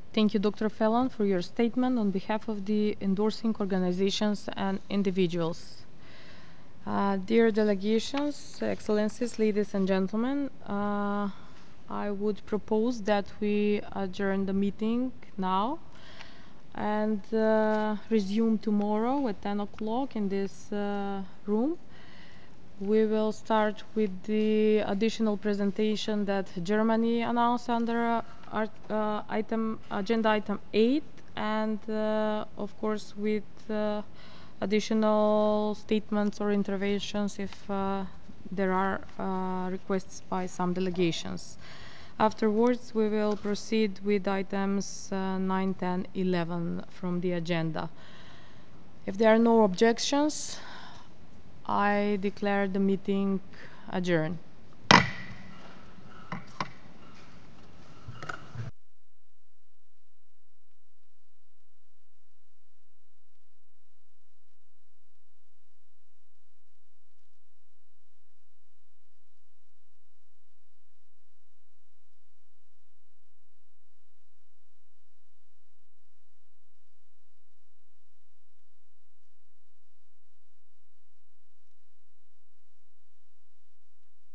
Thank you, Dr. Fallon, for your statement on behalf of the endorsing organizations and individuals. Dear delegations, excellencies, ladies and gentlemen, I would propose that we adjourn the meeting now and resume tomorrow at 10 o'clock in this room. We will start with the additional presentation that Germany announced under agenda item 8, and of course with additional statements or interventions if there are requests by some delegations. Afterwards, we will proceed with items 9, 10, 11 from the agenda. If there are no objections, I declare the meeting adjourned.